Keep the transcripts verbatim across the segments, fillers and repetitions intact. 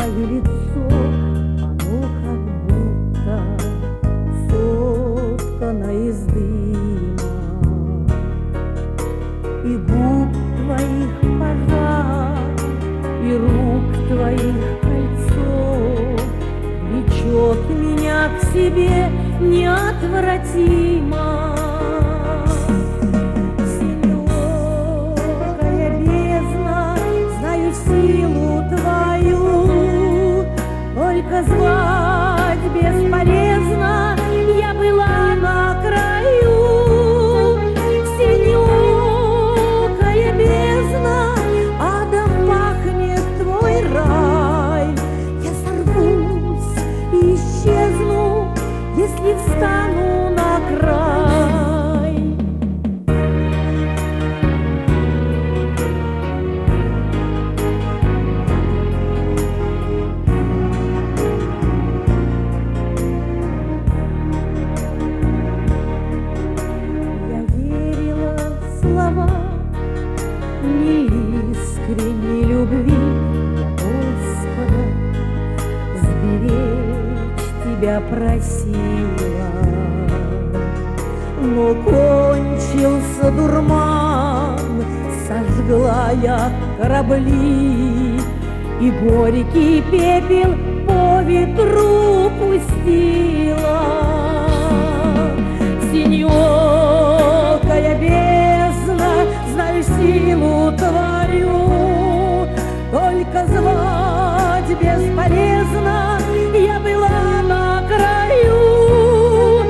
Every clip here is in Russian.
твое лицо, оно как будто соткано из дыма, и губ твоих пожар, и рук твоих кольцо влечет меня к себе неотвратимо. Силу твою только звать бесполезно, я была на краю. Синёкая бездна, адом пахнет твой рай. Я сорвусь и исчезну, если встану на край. Неискренней любви Господа сберечь тебя просила, но кончился дурман, сожгла я корабли и горький пепел по ветру пустила. Синёкая бездна, знаю силу твою, только звать бесполезно, я была на краю.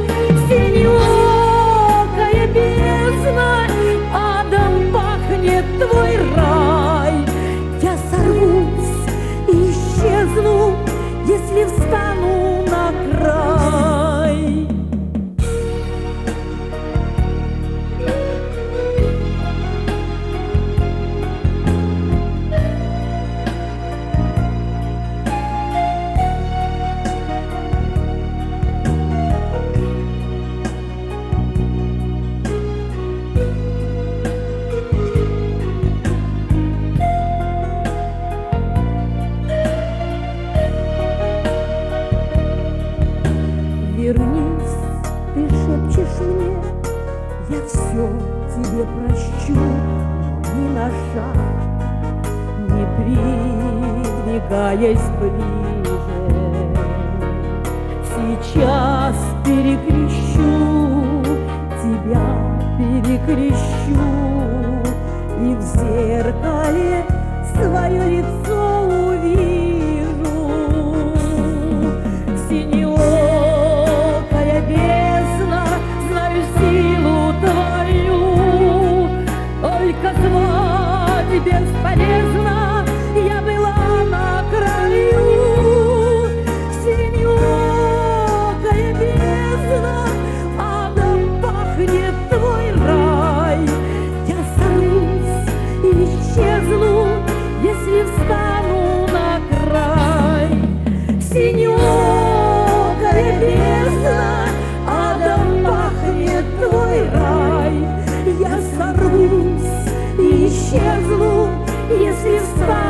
Синёкая бездна, адом пахнет твой рай. Я сорвусь и исчезну, если встану на край. Вернись, ты шепчешь мне, я все тебе прощу, но ни на шаг не придвигаясь ближе. Сейчас перекрещу, тебя перекрещу, и в зеркале свое лицо увижу. Синёкая бездна, знаю силу твою, только звать бесполезно, я была на краю. Синёкая бездна, адом пахнет твой рай. Я сорвусь и исчезну, если встану на край. Синёкая бездна, адом пахнет твой рай. Я сорвусь и исчезну, если встану